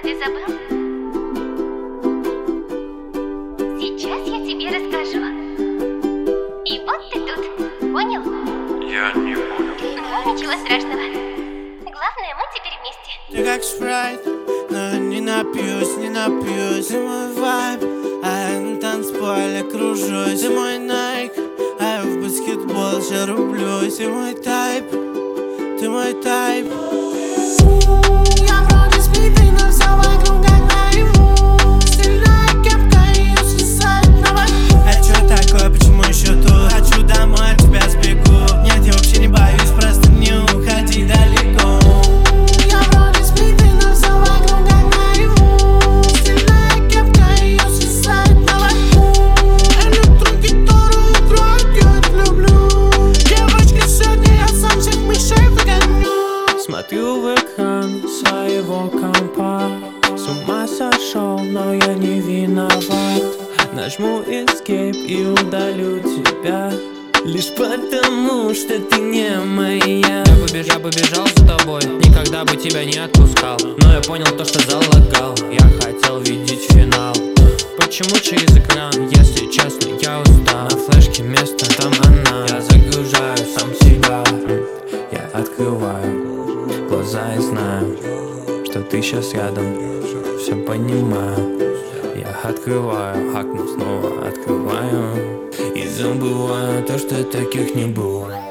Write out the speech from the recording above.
ты забыл? Сейчас я тебе расскажу. И вот ты тут, понял? Я не понял. Ну, ничего страшного. Главное, мы теперь вместе. Ты как спрайт, но я не напьюсь. Ты мой вайб, а я на танцполе кружусь. Ты мой Найк, а я в баскетбол сейчас рублюсь. Ты мой тайп, ты мой тайп. Я вроде сбитый, но все вокруг как наяву. Стильная кепка, ее свисает на боку. А чё такое, почему еще тут? Хочу домой, от тебя сбегу. Нет, я вообще не боюсь, просто не уходи далеко. Я вроде сбитый, но все вокруг как наяву. Стильная кепка, ее свисает на боку. Электрогитару играет, я это люблю. Девочки, сегодня я сам всех мышей выгоню. Смотрю в экран своего компа. С ума сошел, но я не виноват. Нажму escape и удалю тебя. Лишь потому, что ты не моя. Я побежал за тобой, никогда бы тебя не отпускал. Но я понял то, что залагал. Я хотел видеть финал. Почему через экран, если честно, я устал. На флешке место, там она. Я загружаю сам себя. Я открываю глаза и знаю, что ты сейчас рядом. Все понимаю. Я открываю окно, снова открываю. И забываю то, что таких не было.